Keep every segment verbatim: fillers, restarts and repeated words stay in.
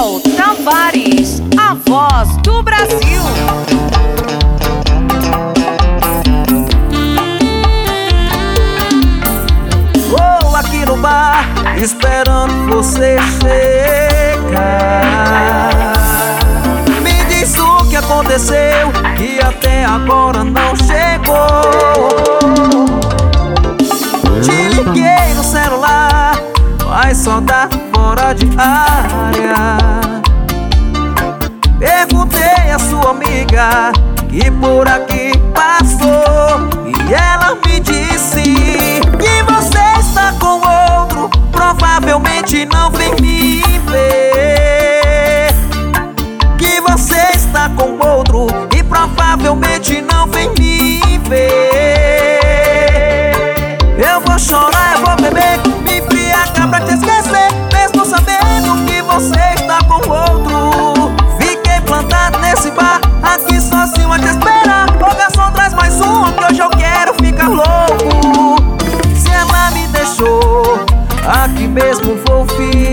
Léo Tavares, a voz do Brasil. Vou aqui no bar, esperando você chegar. Me diz o que aconteceu, que até agora não chegou. Te liguei no celular, mas só dá fora de área. Perguntei à sua amiga que por aqui passou, e ela me disse que você está com outro, provavelmente não vem me ver. Que você está com outro e provavelmente não vem me ver. Eu vou chorar, eu vou beber, me embriagar pra te esquecer, mesmo sabendo que você está com outro. Fiquei plantado nesse bar, aqui sozinho a te esperar. O garçom traz mais um, que hoje eu quero ficar louco. Se ela me deixou, aqui mesmo vou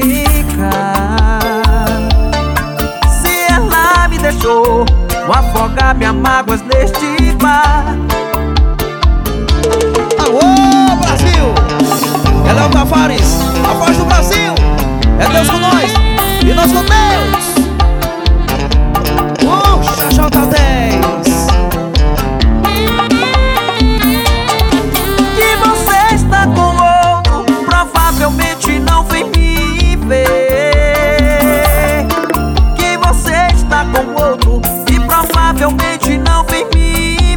ficar. Se ela me deixou, vou afogar minhas mágoas neste bar. Alô, Brasil! É Léo Tavares, a voz do Brasil. É Deus com nós e nós com Deus. Uh, J dez. Que você está com outro, provavelmente não vem me ver. Que você está com outro e provavelmente não vem me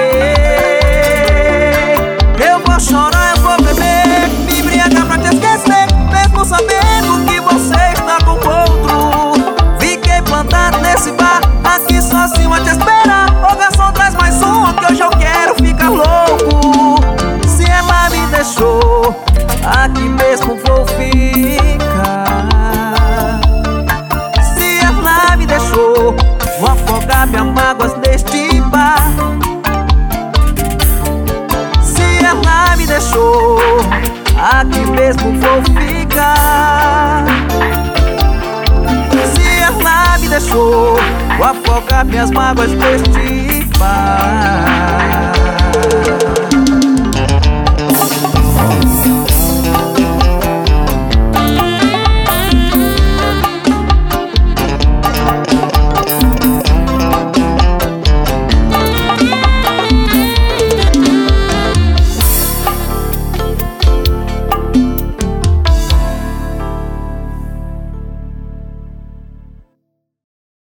ver. Eu vou chorar, eu vou beber, me embriagar pra te esquecer, mesmo sabendo que você está com outro. Fiquei plantado nesse bar, aqui sozinho a te esperar. O garçom traz mais um, que hoje eu quero ficar louco. Se ela me deixou, aqui mesmo vou ficar. Se ela me deixou, vou afogar minhas mágoas neste bar. Se ela me deixou, aqui mesmo vou ficar. Se ela me deixou, vou afogar minhas mágoas neste bar.